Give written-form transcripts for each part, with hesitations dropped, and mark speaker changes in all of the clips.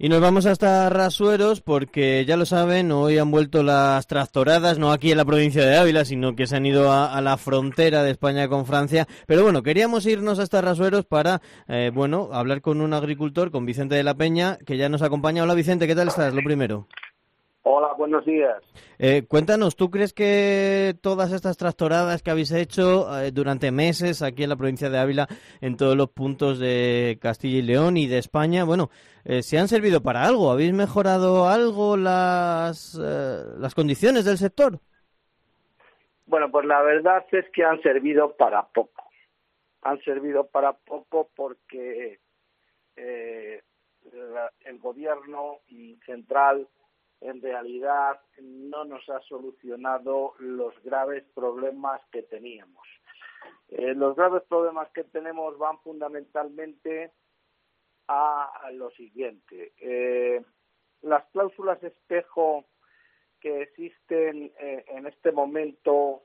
Speaker 1: Y nos vamos hasta Rasueros porque, ya lo saben, hoy han vuelto las tractoradas, no aquí en la provincia de Ávila, sino que se han ido a la frontera de España con Francia. Pero bueno, queríamos irnos hasta Rasueros para, hablar con un agricultor, con Vicente de la Peña, que ya nos acompaña. Hola Vicente, ¿qué tal estás? Lo primero.
Speaker 2: Hola, buenos días.
Speaker 1: Cuéntanos, ¿tú crees que todas estas tractoradas que habéis hecho durante meses aquí en la provincia de Ávila, en todos los puntos de Castilla y León y de España, se han servido para algo? ¿Habéis mejorado algo las condiciones del sector?
Speaker 2: Bueno, pues la verdad es que han servido para poco. Han servido para poco porque el gobierno central en realidad no nos ha solucionado los graves problemas que teníamos. Los graves problemas que tenemos van fundamentalmente a lo siguiente. Las cláusulas espejo que existen en este momento,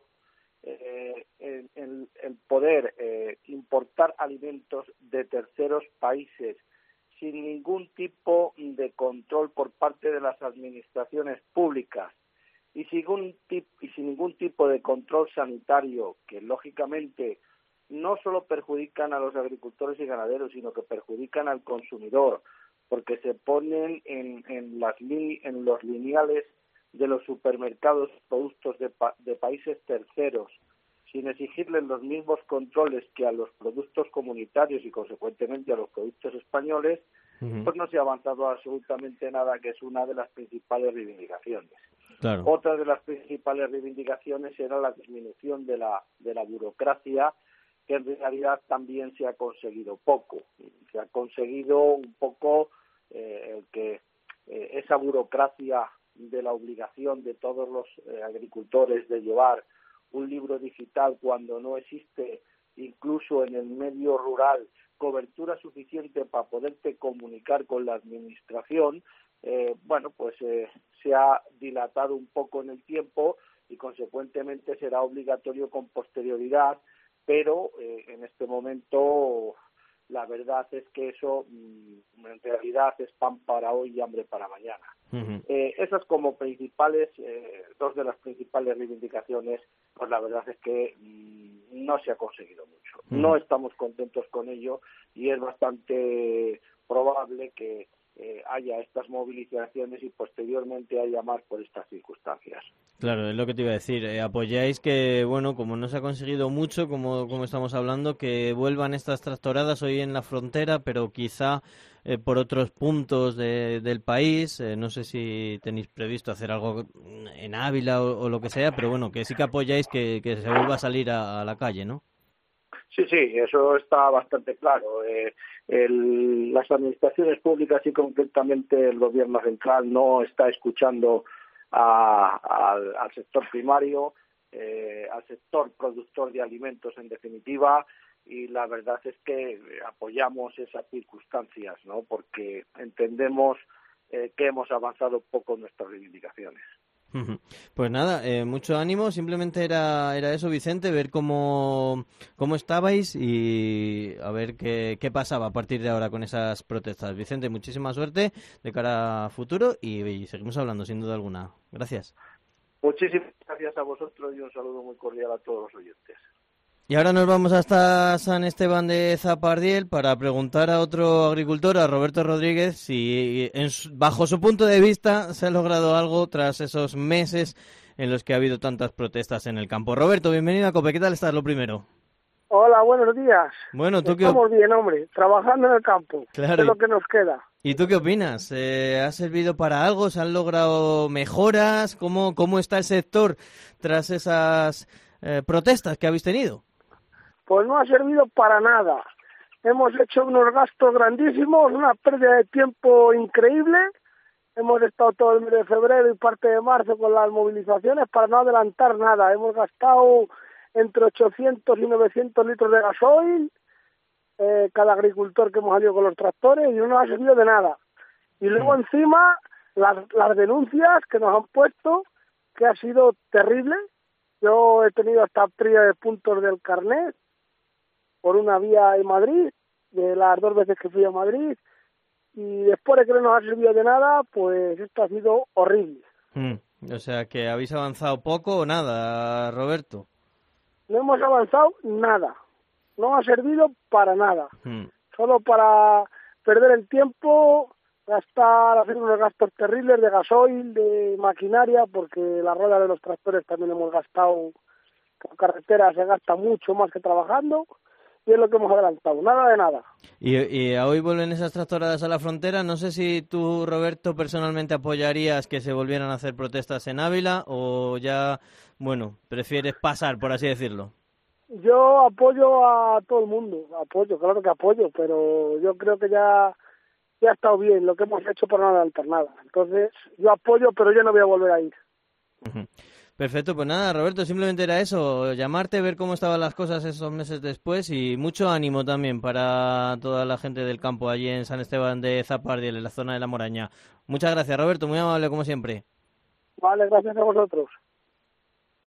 Speaker 2: el poder importar alimentos de terceros países sin ningún tipo de control por parte de las administraciones públicas y sin ningún tipo de control sanitario, que lógicamente no solo perjudican a los agricultores y ganaderos, sino que perjudican al consumidor, porque se ponen en los lineales de los supermercados productos de países terceros, sin exigirles los mismos controles que a los productos comunitarios y consecuentemente a los productos españoles, pues no se ha avanzado absolutamente nada, que es una de las principales reivindicaciones.
Speaker 1: Claro.
Speaker 2: Otra de las principales reivindicaciones era la disminución de la burocracia, que en realidad también se ha conseguido poco. Se ha conseguido un poco que esa burocracia de la obligación de todos los agricultores de llevar un libro digital cuando no existe, incluso en el medio rural, cobertura suficiente para poderte comunicar con la administración, se ha dilatado un poco en el tiempo y consecuentemente será obligatorio con posterioridad, pero en este momento la verdad es que eso en realidad es pan para hoy y hambre para mañana. Esas como principales, dos de las principales reivindicaciones, pues la verdad es que no se ha conseguido mucho. No estamos contentos con ello y es bastante probable que haya estas movilizaciones y posteriormente haya más por estas circunstancias.
Speaker 1: Claro, es lo que te iba a decir. Apoyáis que, como no se ha conseguido mucho, como estamos hablando, que vuelvan estas tractoradas hoy en la frontera, pero quizá por otros puntos del país. No sé si tenéis previsto hacer algo en Ávila o lo que sea, pero que sí que apoyáis que se vuelva a salir a la calle, ¿no?
Speaker 2: Sí, eso está bastante claro. Las administraciones públicas y concretamente el gobierno central no está escuchando al sector primario, al sector productor de alimentos en definitiva, y la verdad es que apoyamos esas circunstancias, ¿no? Porque entendemos que hemos avanzado poco en nuestras reivindicaciones.
Speaker 1: Pues nada, mucho ánimo, simplemente era eso, Vicente, ver cómo estabais y a ver qué pasaba a partir de ahora con esas protestas. Vicente, muchísima suerte de cara a futuro y seguimos hablando sin duda alguna. Gracias.
Speaker 2: Muchísimas gracias a vosotros y un saludo muy cordial a todos los oyentes.
Speaker 1: Y ahora nos vamos hasta San Esteban de Zapardiel para preguntar a otro agricultor, a Roberto Rodríguez, si bajo su punto de vista se ha logrado algo tras esos meses en los que ha habido tantas protestas en el campo. Roberto, bienvenido a COPE. ¿Qué tal estás? Lo primero.
Speaker 3: Hola, buenos días.
Speaker 1: Bueno, ¿tú
Speaker 3: Estamos bien, hombre, trabajando en el campo.
Speaker 1: Claro.
Speaker 3: Es lo que nos queda.
Speaker 1: ¿Y tú qué opinas? ¿Ha servido para algo? ¿Se han logrado mejoras? ¿Cómo está el sector tras esas protestas que habéis tenido?
Speaker 3: Pues no ha servido para nada. Hemos hecho unos gastos grandísimos, una pérdida de tiempo increíble. Hemos estado todo el mes de febrero y parte de marzo con las movilizaciones para no adelantar nada. Hemos gastado entre 800 y 900 litros de gasoil, cada agricultor que hemos salido con los tractores, y no nos ha servido de nada. Y luego encima las denuncias que nos han puesto, que ha sido terrible. Yo he tenido hasta pérdida de puntos del carnet por una vía en Madrid, de las 2 veces que fui a Madrid, y después de que no nos ha servido de nada, pues esto ha sido horrible.
Speaker 1: O sea, que habéis avanzado poco o nada, Roberto.
Speaker 3: No hemos avanzado nada, no ha servido para nada, solo para perder el tiempo, hacer unos gastos terribles de gasoil, de maquinaria, porque la rueda de los tractores también hemos gastado, por carretera se gasta mucho más que trabajando, y es lo que hemos adelantado, nada de nada.
Speaker 1: Y hoy vuelven esas tractoradas a la frontera. No sé si tú, Roberto, personalmente apoyarías que se volvieran a hacer protestas en Ávila o ya, bueno, prefieres pasar, por así decirlo.
Speaker 3: Yo apoyo a todo el mundo, claro que apoyo, pero yo creo que ya ha estado bien lo que hemos hecho para no adelantar nada. Entonces, yo apoyo, pero yo no voy a volver a ir.
Speaker 1: Perfecto, pues nada, Roberto, simplemente era eso, llamarte, ver cómo estaban las cosas esos meses después y mucho ánimo también para toda la gente del campo allí en San Esteban de Zapardiel, en la zona de La Moraña. Muchas gracias, Roberto, muy amable como siempre.
Speaker 3: Vale, gracias a vosotros.